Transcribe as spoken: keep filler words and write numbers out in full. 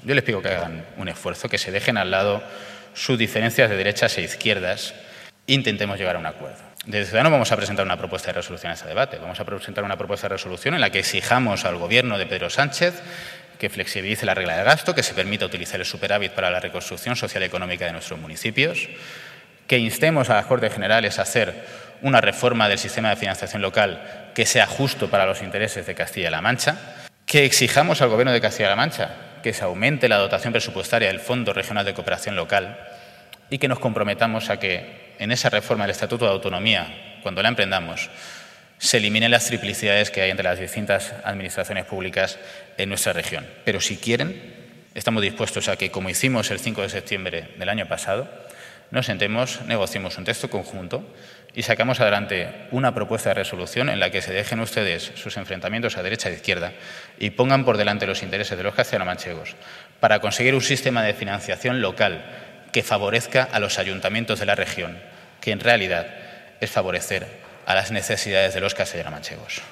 Yo les pido que hagan un esfuerzo, que se dejen al lado sus diferencias de derechas e izquierdas e intentemos llegar a un acuerdo. Desde Ciudadanos vamos a presentar una propuesta de resolución a ese debate. Vamos a presentar una propuesta de resolución en la que exijamos al Gobierno de Pedro Sánchez que flexibilice la regla de gasto, que se permita utilizar el superávit para la reconstrucción social y económica de nuestros municipios, que instemos a las Cortes Generales a hacer una reforma del sistema de financiación local que sea justo para los intereses de Castilla-La Mancha, que exijamos al Gobierno de Castilla-La Mancha que se aumente la dotación presupuestaria del Fondo Regional de Cooperación Local y que nos comprometamos a que en esa reforma del Estatuto de Autonomía, cuando la emprendamos, se eliminen las triplicidades que hay entre las distintas administraciones públicas en nuestra región. Pero si quieren, estamos dispuestos a que, como hicimos el cinco de septiembre del año pasado, nos sentemos, negociemos un texto conjunto y sacamos adelante una propuesta de resolución en la que se dejen ustedes sus enfrentamientos a derecha e izquierda y pongan por delante los intereses de los castellanomanchegos para conseguir un sistema de financiación local que favorezca a los ayuntamientos de la región, que en realidad es favorecer a las necesidades de los castellanomanchegos.